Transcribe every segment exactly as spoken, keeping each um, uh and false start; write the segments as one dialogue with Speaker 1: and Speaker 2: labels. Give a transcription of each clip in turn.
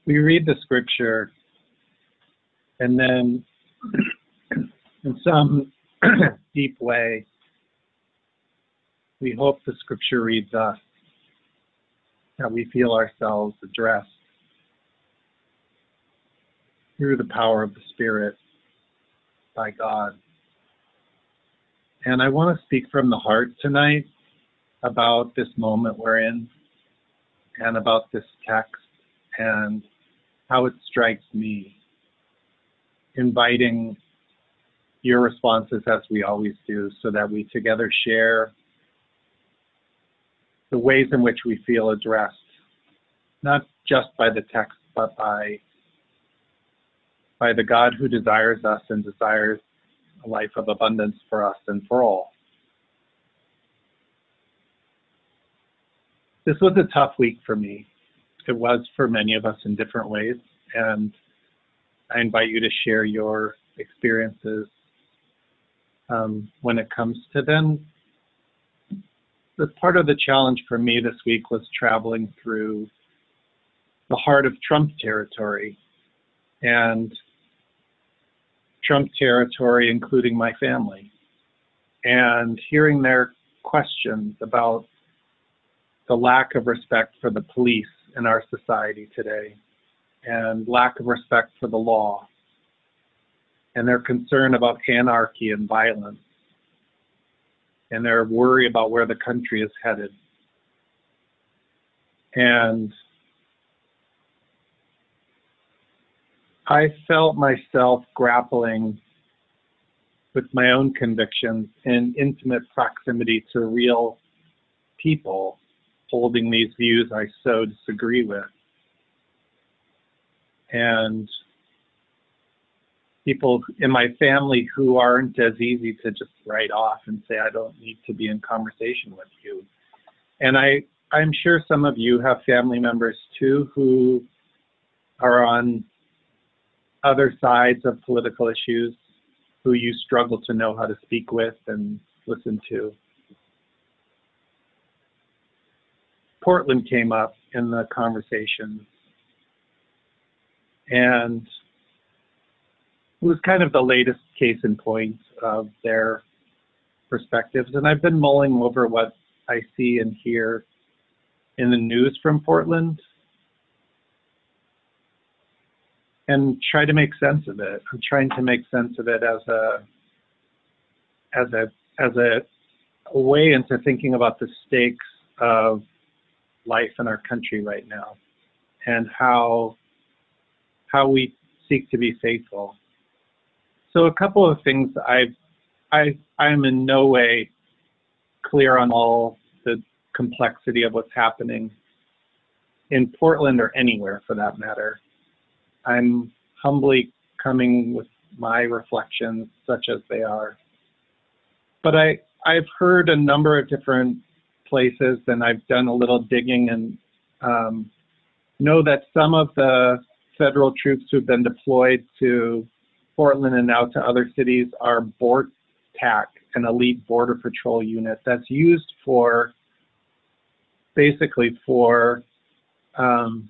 Speaker 1: We read the scripture, and then in some deep way, we hope the scripture reads us, that we feel ourselves addressed through the power of the Spirit by God. And I want to speak from the heart tonight about this moment we're in and about this text and how it strikes me, inviting your responses as we always do so that we together share the ways in which we feel addressed, not just by the text, but by, by the God who desires us and desires a life of abundance for us and for all. This was a tough week for me. It was for many of us in different ways, and I invite you to share your experiences um, when it comes to them. The part of the challenge for me this week was traveling through the heart of Trump territory, and Trump territory including my family, and hearing their questions about the lack of respect for the police in our society today, and lack of respect for the law, and their concern about anarchy and violence, and their worry about where the country is headed. And I felt myself grappling with my own convictions in intimate proximity to real people holding these views I so disagree with. And people in my family who aren't as easy to just write off and say, I don't need to be in conversation with you. And I, I'm sure some of you have family members too who are on other sides of political issues, who you struggle to know how to speak with and listen to. Portland came up in the conversation, and it was kind of the latest case in point of their perspectives. And I've been mulling over what I see and hear in the news from Portland and try to make sense of it. I'm trying to make sense of it as a as a as a, a way into thinking about the stakes of life in our country right now, and how how we seek to be faithful. So a couple of things. I I I'm in no way clear on all the complexity of what's happening in Portland or anywhere for that matter. I'm humbly coming with my reflections, such as they are. But I, I've heard a number of different places, and I've done a little digging, and um, know that some of the federal troops who've been deployed to Portland and now to other cities are BORTAC, an elite border patrol unit that's used for, basically for um,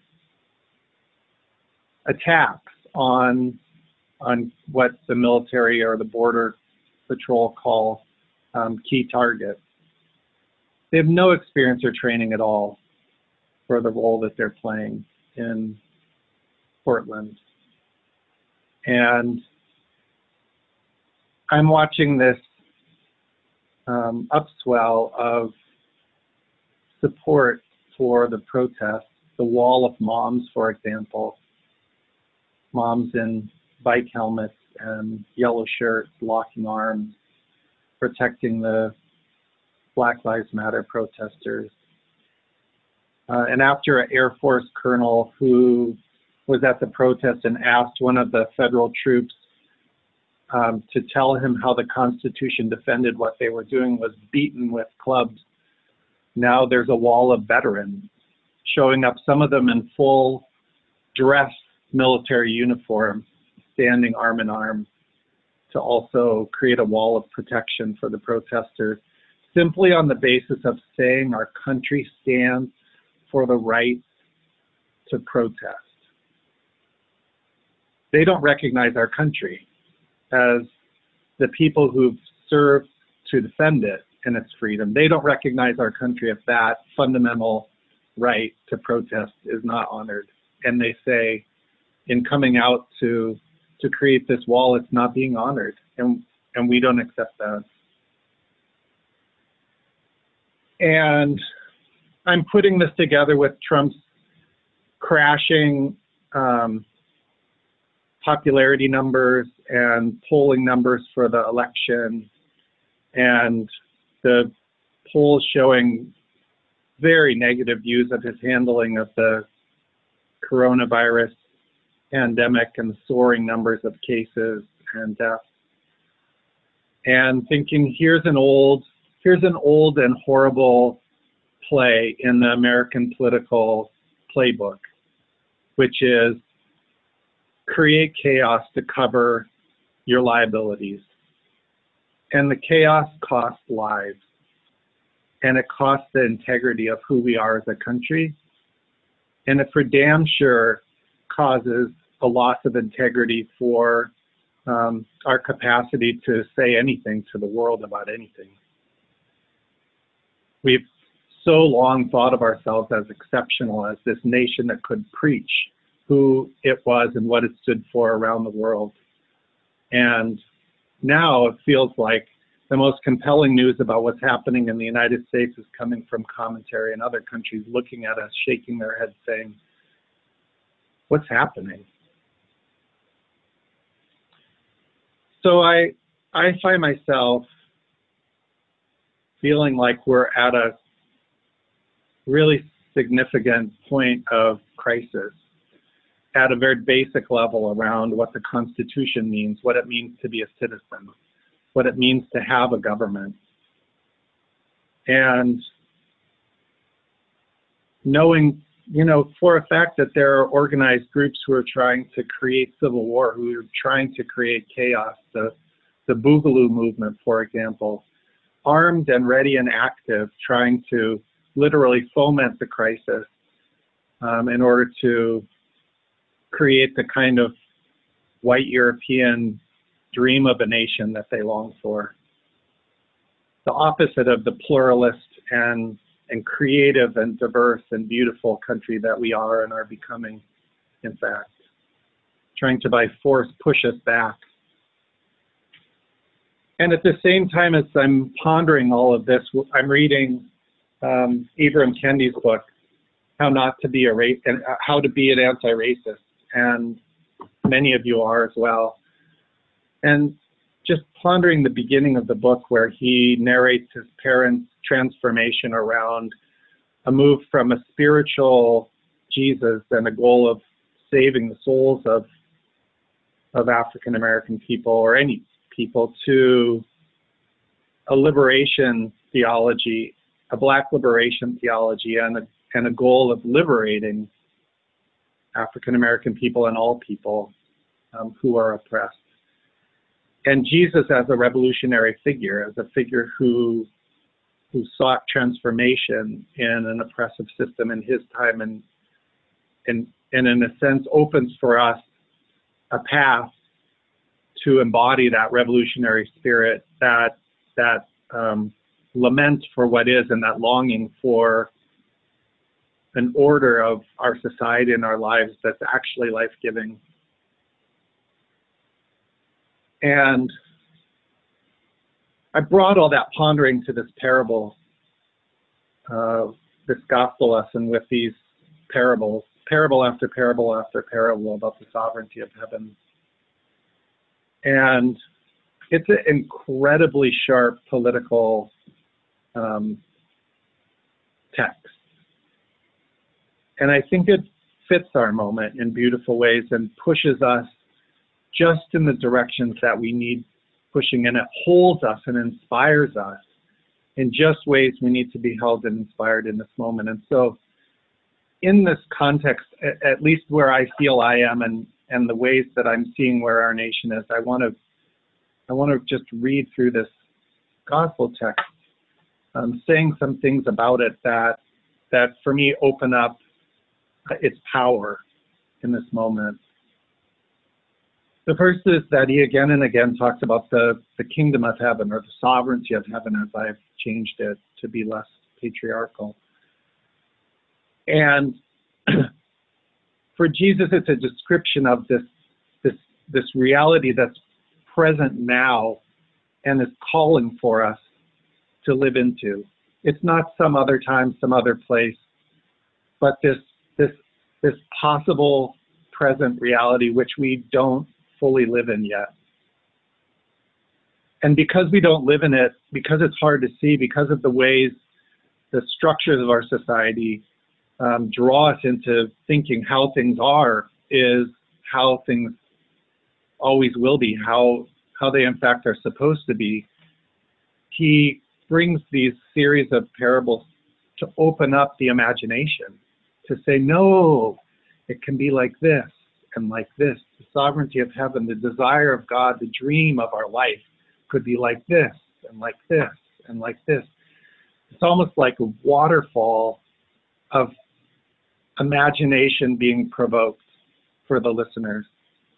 Speaker 1: attacks on on what the military or the border patrol call um, key targets. They have no experience or training at all for the role that they're playing in Portland. And I'm watching this um, upswell of support for the protests, the wall of moms, for example, moms in bike helmets and yellow shirts, locking arms, protecting the Black Lives Matter protesters. Uh, and after an Air Force colonel who was at the protest and asked one of the federal troops um, to tell him how the Constitution defended what they were doing, was beaten with clubs. Now there's a wall of veterans showing up, some of them in full dress military uniform, standing arm in arm to also create a wall of protection for the protesters, simply on the basis of saying our country stands for the right to protest. they don't recognize our country as the people who've served to defend it and its freedom. They don't recognize our country if that fundamental right to protest is not honored. And they say, in coming out to to create this wall, it's not being honored, and and we don't accept that. And I'm putting this together with Trump's crashing um, popularity numbers and polling numbers for the election, and the polls showing very negative views of his handling of the coronavirus pandemic and the soaring numbers of cases and deaths. And thinking, here's an old, here's an old and horrible play in the American political playbook, which is create chaos to cover your liabilities. And the chaos costs lives, and it costs the integrity of who we are as a country. And it for damn sure causes a loss of integrity for um, our capacity to say anything to the world about anything. We've so long thought of ourselves as exceptional, as this nation that could preach who it was and what it stood for around the world. And now it feels like the most compelling news about what's happening in the United States is coming from commentary in other countries looking at us, shaking their heads, saying, what's happening? So I, I find myself feeling like we're at a really significant point of crisis at a very basic level around what the Constitution means, what it means to be a citizen, what it means to have a government. And knowing, you know, for a fact that there are organized groups who are trying to create civil war, who are trying to create chaos, the, the Boogaloo movement, for example, armed and ready and active, trying to literally foment the crisis um, in order to create the kind of white European dream of a nation that they long for. The opposite of the pluralist and and creative and diverse and beautiful country that we are and are becoming, in fact, trying to by force push us back. And at the same time as I'm pondering all of this, I'm reading um, Ibram Kendi's book, How Not to Be a Ra- and How to Be an Anti-Racist, and many of you are as well. And just pondering the beginning of the book where he narrates his parents' transformation around a move from a spiritual Jesus and a goal of saving the souls of, of African-American people or any people to a liberation theology, a Black liberation theology, and a, and a goal of liberating African-American people and all people um, who are oppressed. And Jesus as a revolutionary figure, as a figure who who sought transformation in an oppressive system in his time, and, and, and in a sense opens for us a path to embody that revolutionary spirit, that, that um, lament for what is, and that longing for an order of our society and our lives that's actually life-giving. And I brought all that pondering to this parable, uh, this gospel lesson with these parables, parable after parable after parable about the sovereignty of heaven. And it's an incredibly sharp political um, text. And I think it fits our moment in beautiful ways and pushes us just in the directions that we need pushing, and it holds us and inspires us in just ways we need to be held and inspired in this moment. And so in this context, at least where I feel I am and, and the ways that I'm seeing where our nation is, I want to I want to just read through this gospel text, um, saying some things about it that, that for me open up its power in this moment. The first is that he again and again talks about the, the kingdom of heaven, or the sovereignty of heaven, as I've changed it to be less patriarchal. And for Jesus, it's a description of this, this, this reality that's present now and is calling for us to live into. It's not some other time, some other place, but this, this, this possible present reality which we don't fully live in yet. And because we don't live in it, because it's hard to see, because of the ways the structures of our society um, draw us into thinking how things are is how things always will be, how, how they in fact are supposed to be. He brings these series of parables to open up the imagination, to say, no, it can be like this and like this. The sovereignty of heaven, the desire of God, the dream of our life could be like this and like this and like this. It's almost like a waterfall of imagination being provoked for the listeners.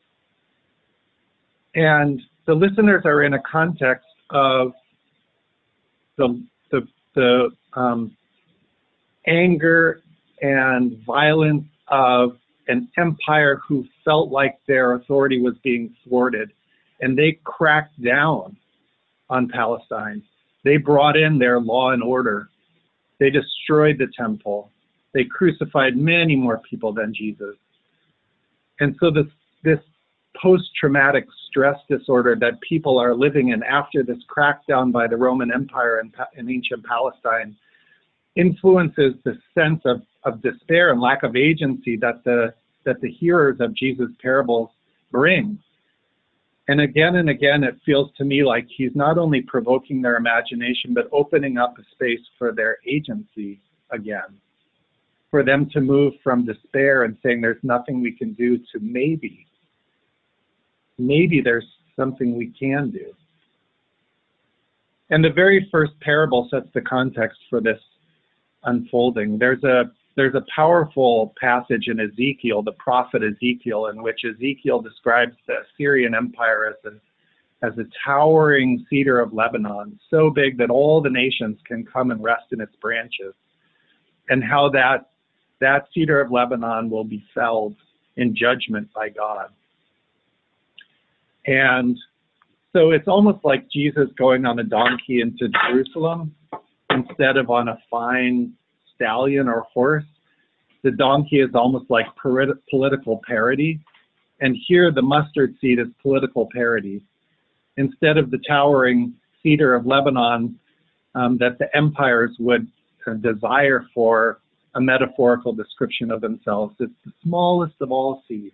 Speaker 1: And the listeners are in a context of the, the, the um, anger and violence of an empire who felt like their authority was being thwarted, and they cracked down on Palestine. They brought in their law and order. They destroyed the temple. They crucified many more people than Jesus. And so this, this post-traumatic stress disorder that people are living in after this crackdown by the Roman Empire in, in ancient Palestine influences the sense of, of despair and lack of agency that the, that the hearers of Jesus' parables bring. And again and again, it feels to me like he's not only provoking their imagination, but opening up a space for their agency again, for them to move from despair and saying there's nothing we can do to maybe, maybe there's something we can do. And the very first parable sets the context for this unfolding. There's a there's a powerful passage in Ezekiel, the prophet Ezekiel, in which Ezekiel describes the Assyrian Empire as a as a towering cedar of Lebanon, so big that all the nations can come and rest in its branches, and how that that cedar of Lebanon will be felled in judgment by God. And so it's almost like Jesus going on a donkey into Jerusalem instead of on a fine stallion or horse. The donkey is almost like political parody. And here the mustard seed is political parody. Instead of the towering cedar of Lebanon um, that the empires would uh, desire for a metaphorical description of themselves, it's the smallest of all seeds.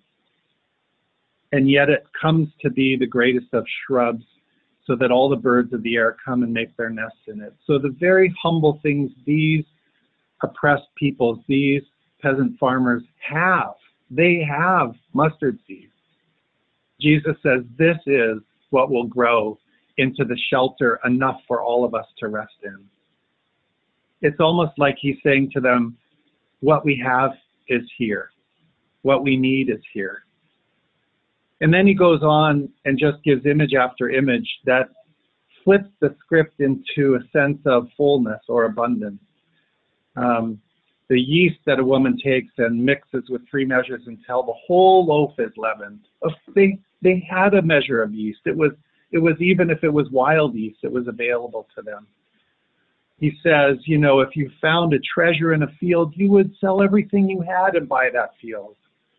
Speaker 1: And yet it comes to be the greatest of shrubs, so that all the birds of the air come and make their nests in it. So the very humble things these oppressed peoples, these peasant farmers have, they have mustard seeds. Jesus says this is what will grow into the shelter enough for all of us to rest in. It's almost like he's saying to them, what we have is here. What we need is here. And then he goes on and just gives image after image that flips the script into a sense of fullness or abundance. Um, the yeast that a woman takes and mixes with three measures until the whole loaf is leavened. They, they had a measure of yeast. It was, it was even if it was wild yeast, it was available to them. He says, you know, if you found a treasure in a field, you would sell everything you had and buy that field.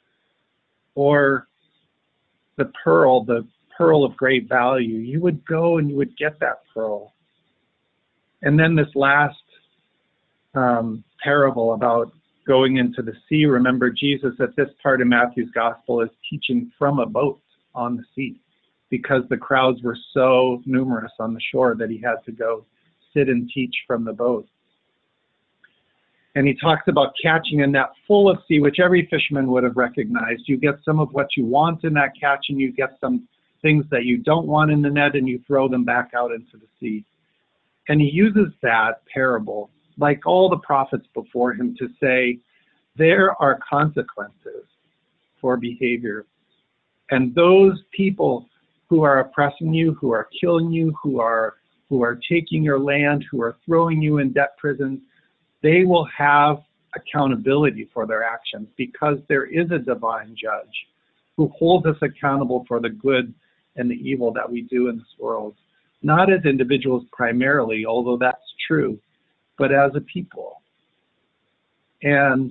Speaker 1: Or the pearl, the pearl of great value, you would go and you would get that pearl. And then this last um, parable about going into the sea, remember Jesus at this part in Matthew's gospel is teaching from a boat on the sea because the crowds were so numerous on the shore that he had to go sit and teach from the boat. And he talks about catching a net full of sea, which every fisherman would have recognized. You get some of what you want in that catch, and you get some things that you don't want in the net, and you throw them back out into the sea. And he uses that parable, like all the prophets before him, to say there are consequences for behavior. And those people who are oppressing you, who are killing you, who are who are taking your land, who are throwing you in debt prisons, they will have accountability for their actions, because there is a divine judge who holds us accountable for the good and the evil that we do in this world, not as individuals primarily, although that's true, but as a people. And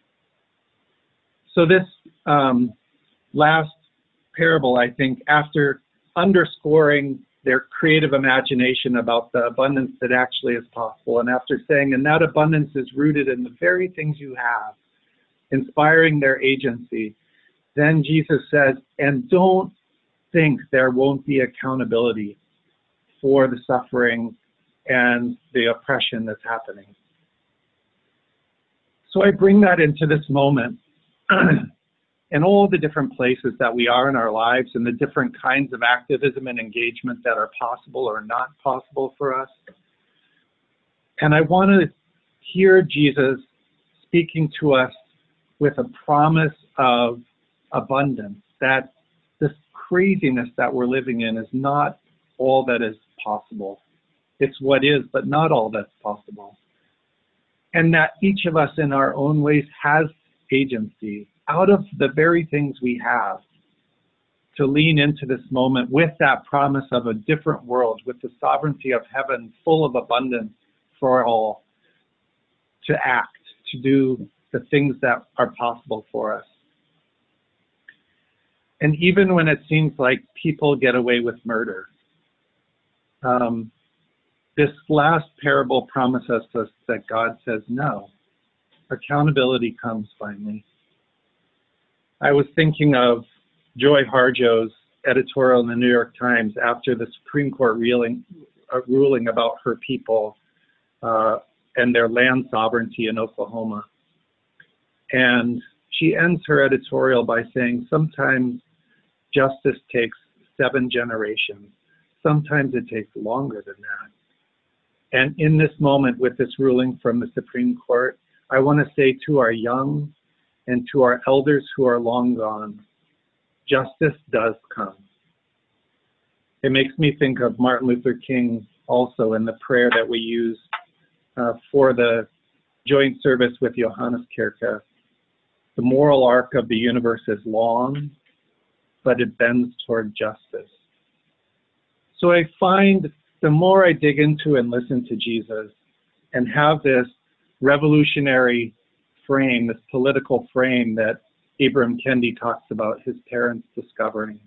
Speaker 1: so this um, last parable, I think, after underscoring their creative imagination about the abundance that actually is possible, and after saying, and that abundance is rooted in the very things you have, inspiring their agency, then Jesus says, and don't think there won't be accountability for the suffering and the oppression that's happening. So I bring that into this moment and all the different places that we are in our lives, and the different kinds of activism and engagement that are possible or not possible for us. And I want to hear Jesus speaking to us with a promise of abundance, that this craziness that we're living in is not all that is possible. It's what is, but not all that's possible. And that each of us in our own ways has agency out of the very things we have to lean into this moment with that promise of a different world, with the sovereignty of heaven full of abundance for all, to act, to do the things that are possible for us. And even when it seems like people get away with murder, um, this last parable promises us that God says no. Accountability comes finally. I was thinking of Joy Harjo's editorial in the New York Times after the Supreme Court ruling, uh, ruling about her people uh, and their land sovereignty in Oklahoma. And she ends her editorial by saying, sometimes justice takes seven generations. Sometimes it takes longer than that. And in this moment, with this ruling from the Supreme Court, I want to say to our young and to our elders who are long gone, justice does come. It makes me think of Martin Luther King also in the prayer that we use uh, for the joint service with Johannes Kirke. The moral arc of the universe is long, but it bends toward justice. So I find the more I dig into and listen to Jesus and have this revolutionary frame, this political frame that Ibram Kendi talks about his parents discovering,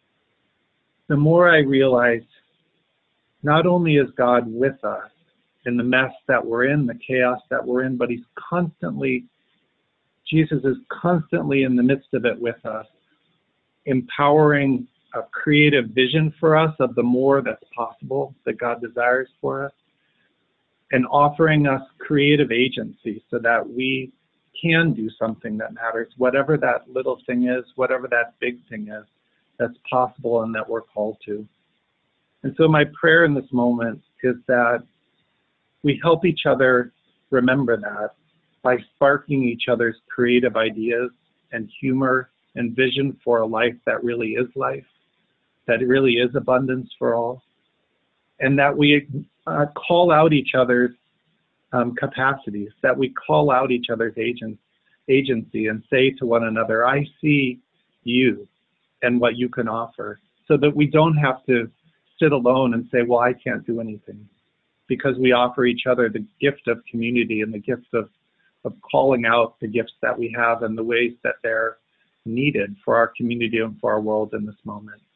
Speaker 1: the more I realize not only is God with us in the mess that we're in, the chaos that we're in, but he's constantly, Jesus is constantly in the midst of it with us, empowering a creative vision for us of the more that's possible that God desires for us, and offering us creative agency so that we can do something that matters, whatever that little thing is, whatever that big thing is, that's possible and that we're called to. And so my prayer in this moment is that we help each other remember that by sparking each other's creative ideas and humor and vision for a life that really is life, that really is abundance for all, and that we uh, call out each other's um, capacities, that we call out each other's agents, agency and say to one another, I see you and what you can offer, so that we don't have to sit alone and say, well, I can't do anything, because we offer each other the gift of community and the gift of, of calling out the gifts that we have and the ways that they're needed for our community and for our world in this moment.